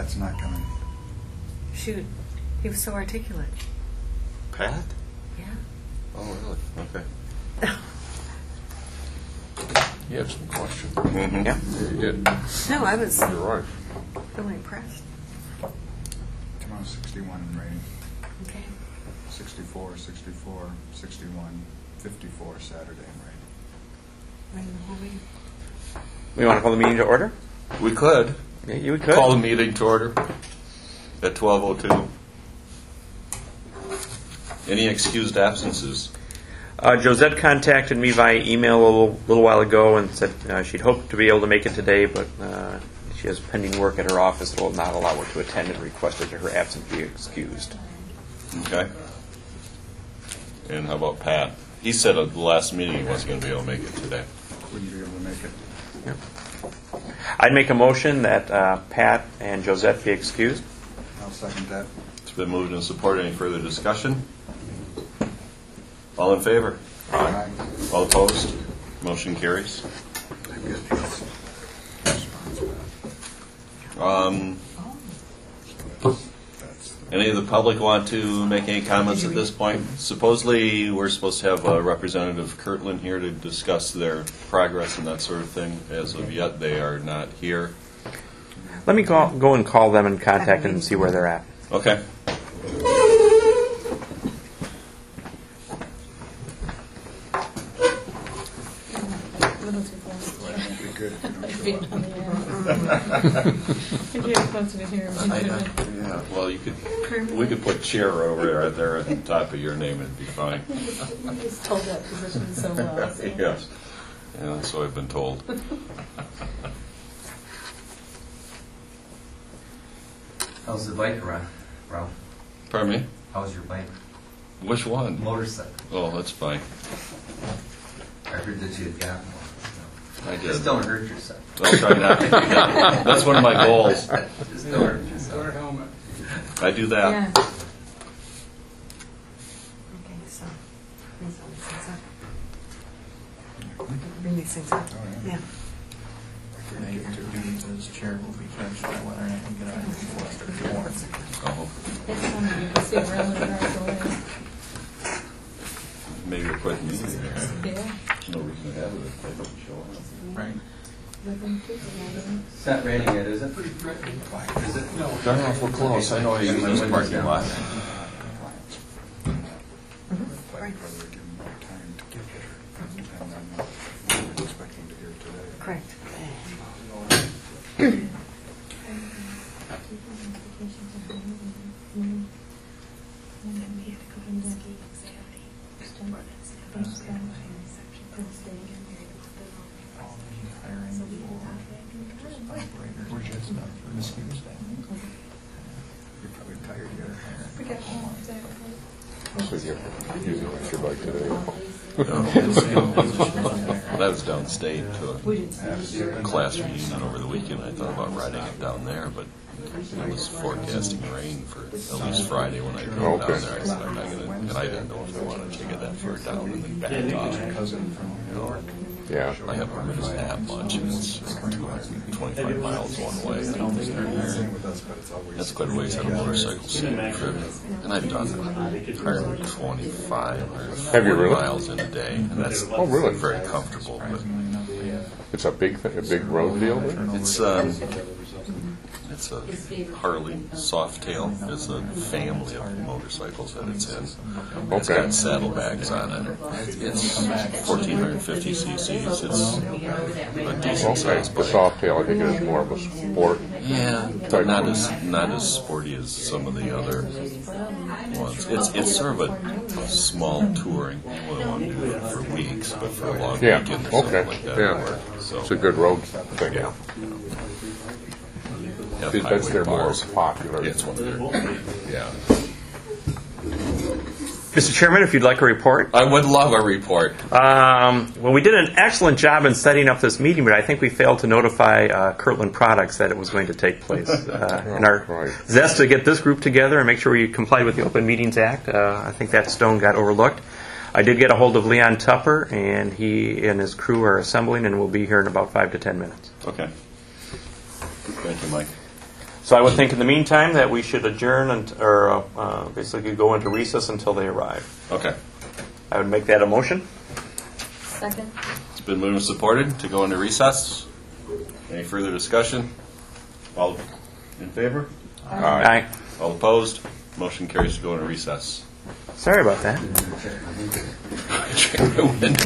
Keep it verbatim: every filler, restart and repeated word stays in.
Pat's not coming. Shoot, he was so articulate. Pat? Yeah. Oh, really? Okay. He had some questions. Mm-hmm. Yeah. Yeah, he did. No, I was You're right. really impressed. Tomorrow's sixty-one in rain. Okay. sixty-four, sixty-four, sixty-one, fifty-four Saturday in rain. Rain the whole week. We want to call the meeting to order? We could. Yeah, you could. Call the meeting to order at twelve oh two. Any excused absences? Uh, Josette contacted me via email a little, little while ago and said uh, she'd hoped to be able to make it today, but uh, she has pending work at her office that will not allow her to attend and requested that her absence be excused. Okay. And how about Pat? He said at the last meeting he wasn't going to be able to make it today. Wouldn't be able to make it. Yep. I'd make a motion that uh, Pat and Josette be excused. I'll second that. It's been moved and supported. Any further discussion? All in favor? Aye. All opposed? Motion carries. Um, any of the public want to make any comments at this point? Supposedly, we're supposed to have a representative Kirtland here to discuss their progress and that sort of thing. As of yet, they are not here. Let me go, go and call them and contact them and see where they're at. Okay. Yeah, well, you could. We could put chair over there, there at the top of your name, and it'd be fine. You just told that position so well. So. Yes. Yeah, so I've been told. How's the bike, Ralph? Ralph? Pardon me? How's your bike? Which one? Motorcycle. Oh, that's fine. I heard that you had gotten one. I did. Just don't hurt yourself. I'll try not to. That's one of my goals. Just don't hurt yourself. helmet. I do that. Yeah. Okay, so these all these things up. Bring these things up. Oh, yeah. Yeah. And I get to do as chair will be finished by whether I can get out before I start Oh, It's funny, you can see around the drive away. maybe a quick meeting. Yeah. No reason to have it if they don't show up. Right. It's not raining yet, is it? Is it? No. Darn off, we're close. I know I use this parking lot. Right. Whether we give them more time to get here. And then we're expecting to hear today. Correct. You're probably tired of your hair. So you're using your bike today. I was downstate to a class reunion over the weekend. I thought about riding it down there, but it was forecasting rain for at least Friday when I drove Okay. down there. I said, I'm not going to, and I didn't know if I wanted to get that far down and then back off. Cousin from New York. Yeah. I haven't ridden that much, and it's two hundred twenty-five miles one way. I don't think they're there. Same with us, but it's always. That's quite a ways on a motorcycle scenic trip. And I've done one hundred twenty-five, one hundred Have you forty really? miles in a day, and that's Oh, really? very comfortable. But It's a big, th- a big road deal there? it's um, it's a Harley Softail. It's a family of motorcycles that it's in. It's Okay. got saddlebags on it. It's fourteen fifty cc's. It's a decent Okay. size The bike. Softail, I think it is more of a sport. Yeah, but not as not as sporty as some of the other ones. It's it's sort of a, a small touring. You wouldn't want to do it for weeks, but for a long Yeah, weekend or something okay, like that. yeah. would work. So It's a good road thing. yeah. Have That's highway their more bars. popular. Yeah, it's one of their yeah. Mister Chairman, if you'd like a report. I would love a report. Um, well, we did an excellent job in setting up this meeting, but I think we failed to notify uh, Kirtland Products that it was going to take place. Uh, in our Right. zest to get this group together and make sure we complied with the Open Meetings Act, uh, I think that stone got overlooked. I did get a hold of Leon Tupper, and he and his crew are assembling and will be here in about five to ten minutes. Okay. Thank you, Mike. So I would think in the meantime that we should adjourn and, or uh, uh, basically go into recess until they arrive. Okay. I would make that a motion. Second? It's been moved and supported to go into recess. Any further discussion? All in favor? Aye. All opposed? Motion carries to go into recess. Sorry about that. Check my email.